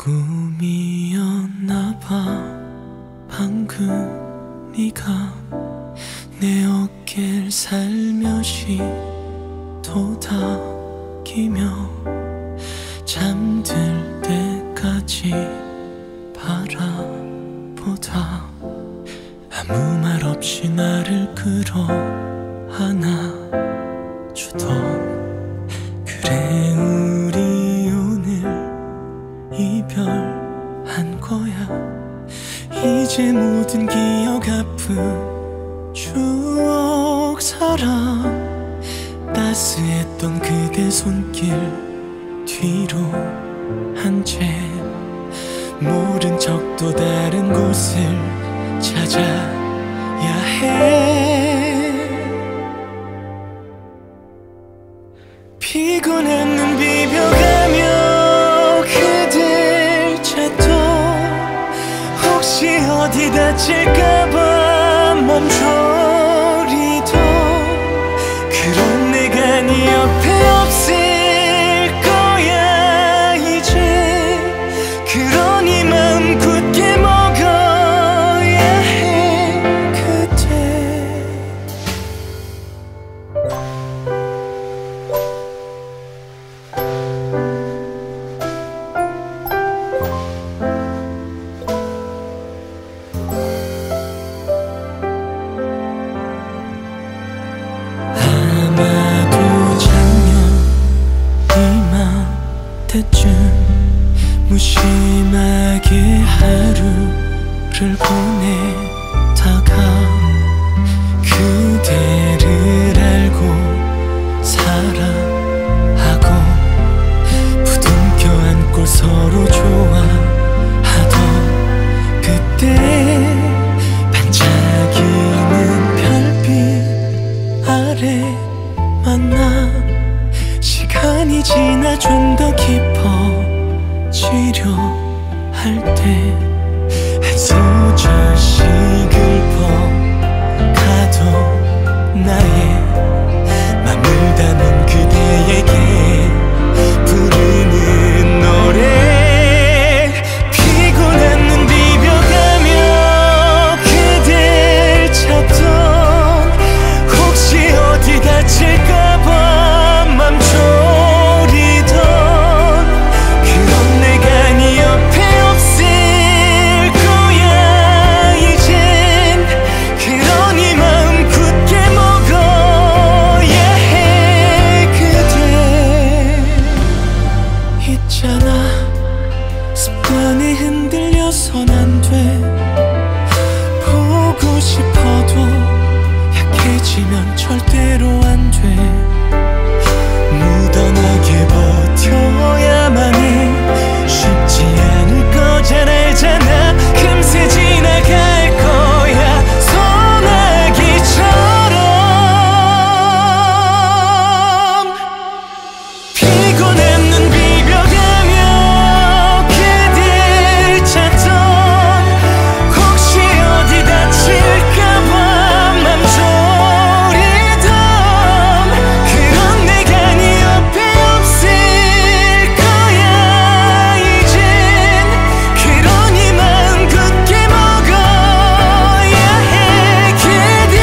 꿈이었나봐. 방금 네가 내 어깨를 살며시 도닥이며 잠들 때까지 바라보다 아무 말 없이 나를 끌어 안아주던, 그래 우리 오늘 이별한 거야. 이제 모든 기억 아픈 추억 살아. 따스했던 그대 손길 뒤로 한 채 모른 척 또 다른 곳을 찾아야 해. 피곤한 눈 비벼가며 그댈 찾던, 혹시 어디 다칠까봐 멈춰리던, 그런 내가 네 옆에 없을 거야 이제. 그러니 마음 굳게 먹어야 해 그대. 아마도 작년 이맘때쯤 무심하게 하루를 보내다가 그대를 알고 사랑하고 부둥켜 안고 서로 좋아하던 그때, 반짝이는 별빛 아래 만나 시간이 지나 좀 더 깊어지려 할 때 한 소절씩 읊어가도 나의 맘을 담은 그대에게 부르는 노래. 피곤한 눈 비벼가며 그댈 찾던, 혹시 어디 다칠까봐 맘졸이던, 그런 내가 네 옆에 없을 거야 이젠. 그러니 마음 굳게 먹어야 해 그대. 있잖아, 습관에 흔들려선 안 돼. 보고 싶어도 약해지면 절대로 안 돼. 무던하게 버텨야만 해. 쉽지 않을 거 잘 알잖아. 금세 지나갈 거야 소나기처럼. 피곤한 눈 비벼가며 그댈 찾던, 혹시 어디 다칠까봐 맘졸이던, 그런 내가 네 옆에 없을 거야 이젠. 그러니 마음 굳게 먹어야 해 그대.